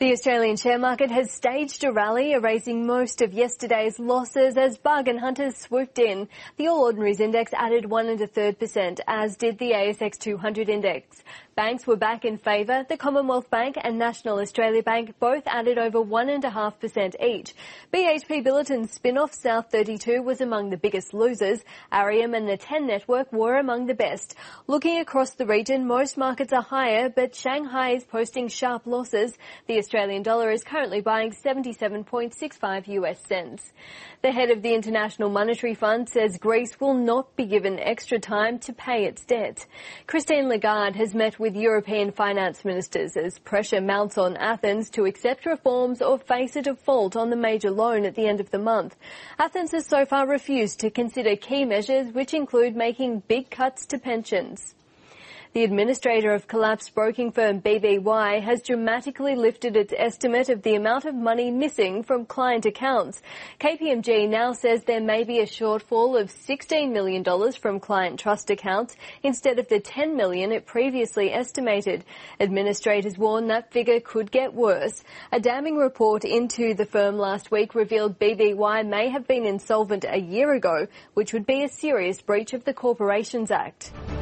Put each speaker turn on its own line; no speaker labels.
The Australian share market has staged a rally, erasing most of yesterday's losses as bargain hunters swooped in. The All Ordinaries Index added 1 1/3%, as did the ASX 200 Index. Banks were back in favour. The Commonwealth Bank and National Australia Bank both added over 1.5% each. BHP Billiton's spin-off South32 was among the biggest losers. Arrium and the 10 Network were among the best. Looking across the region, most markets are higher, but Shanghai is posting sharp losses. The Australian dollar is currently buying 77.65 US cents. The head of the International Monetary Fund says Greece will not be given extra time to pay its debt. Christine Lagarde has met with European finance ministers as pressure mounts on Athens to accept reforms or face a default on the major loan at the end of the month. Athens has so far refused to consider key measures, which include making big cuts to pensions. The administrator of collapsed broking firm BVY has dramatically lifted its estimate of the amount of money missing from client accounts. KPMG now says there may be a shortfall of $16 million from client trust accounts instead of the $10 million it previously estimated. Administrators warn that figure could get worse. A damning report into the firm last week revealed BVY may have been insolvent a year ago, which would be a serious breach of the Corporations Act.